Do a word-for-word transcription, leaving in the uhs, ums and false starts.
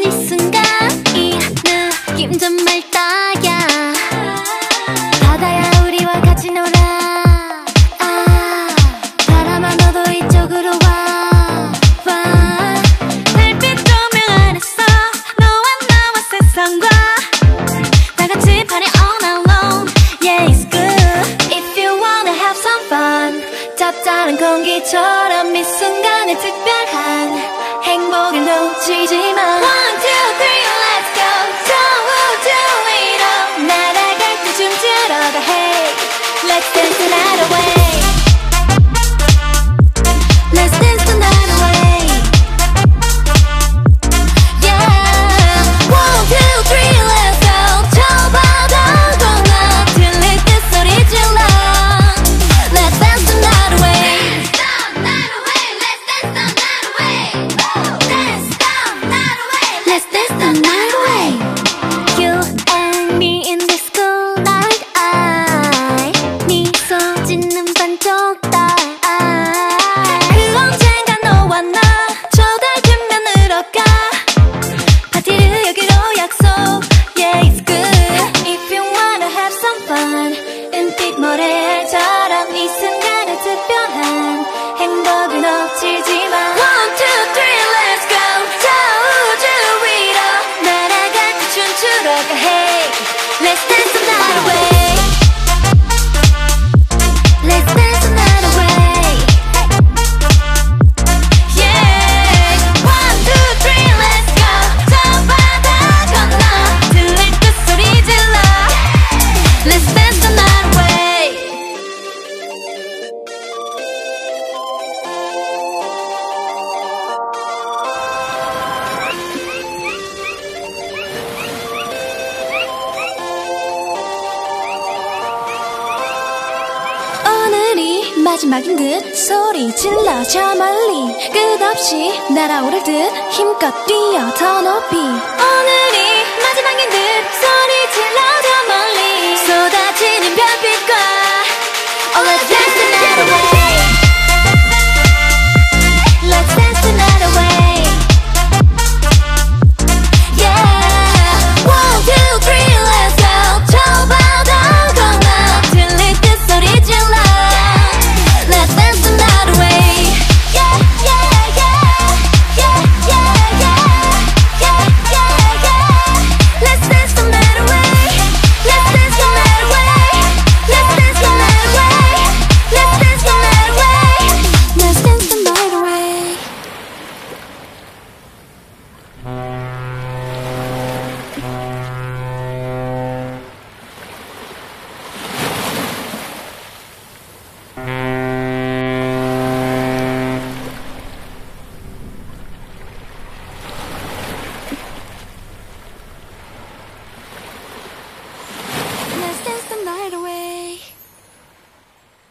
있는 이 순간 이 느낌 정말 딱이야. 바다야 우리와 같이 놀아. 아, 바람아 너도 이쪽으로 와. 와. 달빛 조명 아래서 너와 나와 세상과 다 같이 party all night long. Yeah, it's good. If you wanna have some fun, 짭짤한 공기처럼 이 순간에 특별한 행복을 놓치지 마. One, two, three, let's go. 우주 위로 날아갈 때 춤추러 가. Hey, let's dance the night away. Let's dance the night away. Yeah. One, two, three, let's go. 저 바다 건너 들릴 때 소리 질러. Let's dance the night away. Let's dance the night away. Let's dance the night away. Let's dance the night away. You and me in this cool night. I 미소 짓는 반쪽 달. 그 언젠가 너와 나 저 달 뒷면으로 가. 파티를 여기로 약속. Yeah, it's good. If you wanna have some fun, 은빛 모래처럼 이 순간에 특별한 행복을 놓치지 마. One, two, three, let's go. 저 우주 위로 날아갈 때 춤추러 가. Hey, let's dance the night away. Let's dance the night away. Yeah. One, two, three, let's go. 저 바다 건너 들릴 때 소리 질러. Let's dance the night away. 오늘이 마지막인 듯 소리 질러 저 멀리 끝없이 날아오를 듯 힘껏 뛰어 더 높이.